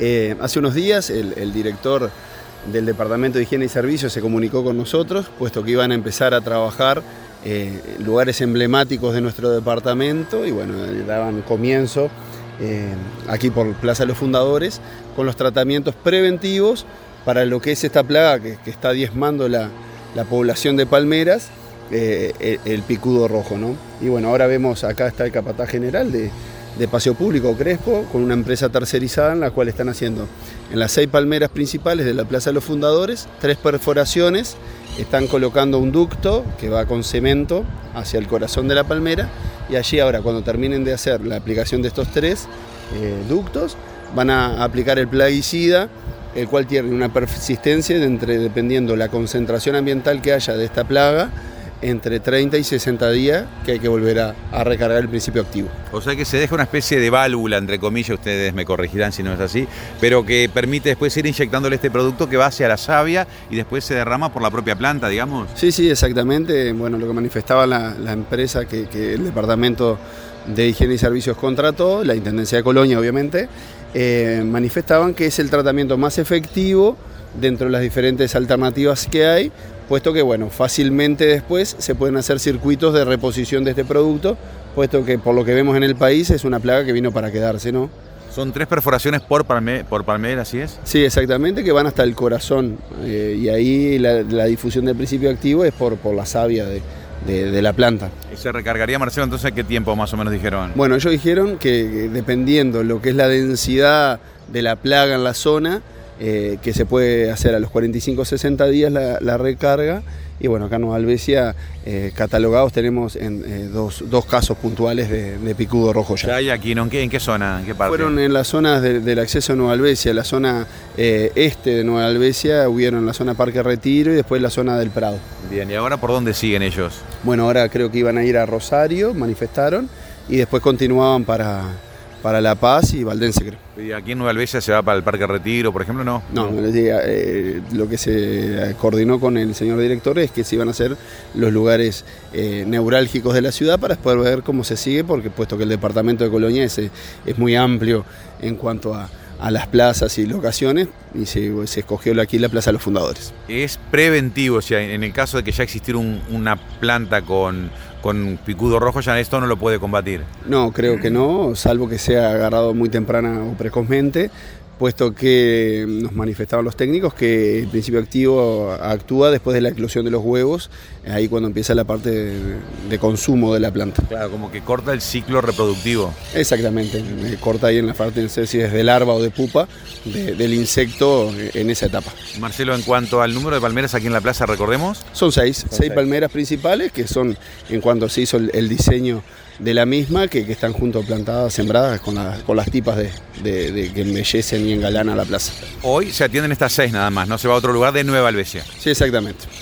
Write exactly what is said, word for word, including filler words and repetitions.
Eh, hace unos días el, el director del Departamento de Higiene y Servicios se comunicó con nosotros, puesto que iban a empezar a trabajar eh, lugares emblemáticos de nuestro departamento y bueno, daban comienzo eh, aquí por Plaza de los Fundadores con los tratamientos preventivos para lo que es esta plaga que, que está diezmando la, la población de palmeras, eh, el, el picudo rojo, ¿no? Y bueno, ahora vemos acá está el capataz general de de Paseo Público Crespo, con una empresa tercerizada en la cual están haciendo en las seis palmeras principales de la Plaza de los Fundadores, tres perforaciones, están colocando un ducto que va con cemento hacia el corazón de la palmera y allí ahora cuando terminen de hacer la aplicación de estos tres eh, ductos, van a aplicar el plaguicida, el cual tiene una persistencia de entre, dependiendo la concentración ambiental que haya de esta plaga, entre treinta y sesenta días que hay que volver a, a recargar el principio activo. O sea que se deja una especie de válvula, entre comillas, ustedes me corregirán si no es así, pero que permite después ir inyectándole este producto que va hacia la savia y después se derrama por la propia planta, digamos. Sí, sí, exactamente. Bueno, lo que manifestaba la, la empresa que, que el Departamento de Higiene y Servicios contrató, la Intendencia de Colonia obviamente, eh, manifestaban que es el tratamiento más efectivo dentro de las diferentes alternativas que hay, puesto que bueno, fácilmente después se pueden hacer circuitos de reposición de este producto, puesto que por lo que vemos en el país es una plaga que vino para quedarse, ¿no? Son tres perforaciones por, palme, por palmera, ¿así es? Sí, exactamente, que van hasta el corazón, eh, y ahí la, la difusión del principio activo es por, por la savia de, de, de la planta. ¿Y se recargaría, Marcelo, entonces qué tiempo más o menos dijeron? Bueno, ellos dijeron que, que dependiendo lo que es la densidad de la plaga en la zona, Eh, que se puede hacer a los cuarenta y cinco a sesenta días la, la recarga y bueno, acá en Nueva Albesia eh, catalogados tenemos en, eh, dos, dos casos puntuales de, de picudo rojo ya. ¿Ya hay aquí, ¿no? ¿En qué, en qué zona? ¿En qué parte? Fueron en las zonas de, del acceso a Nueva Albesia, la zona eh, este de Nueva Albesia, hubieron en la zona Parque Retiro y después la zona del Prado. Bien, ¿y ahora por dónde siguen ellos? Bueno, ahora creo que iban a ir a Rosario, manifestaron, y después continuaban para... para La Paz y Valdense, creo. ¿Y aquí en Nueva Albesia se va para el Parque Retiro, por ejemplo, no? No, no. Eh, lo que se coordinó con el señor director es que se iban a hacer los lugares eh, neurálgicos de la ciudad para poder ver cómo se sigue, porque puesto que el departamento de Colonia es, es muy amplio en cuanto a, a las plazas y locaciones, y se, se escogió aquí la Plaza de los Fundadores. Es preventivo, o sea, en el caso de que ya existiera un, una planta con... con picudo rojo, ya esto no lo puede combatir. No, creo que no, salvo que sea agarrado muy temprana o precozmente, puesto que nos manifestaban los técnicos que el principio activo actúa después de la eclosión de los huevos, ahí cuando empieza la parte de, de consumo de la planta. Claro, como que corta el ciclo reproductivo. Exactamente, corta ahí en la parte, no sé si es de larva o de pupa, de, del insecto en esa etapa. Marcelo, en cuanto al número de palmeras aquí en la plaza, recordemos. Son seis, son seis, seis palmeras principales, que son en cuanto se hizo el, el diseño de la misma, que, que están junto plantadas, sembradas con, la, con las tipas de, de, de que embellecen y engalanan la plaza. Hoy se atienden estas seis nada más, no se va a otro lugar de Nueva Albesia. Sí, exactamente.